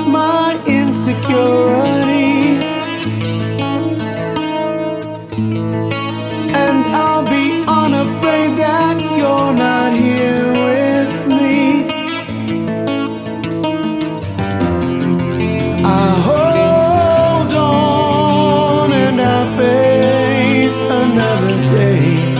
face my insecurities, and I'll be unafraid that you're not here with me. I hold on and I face another day.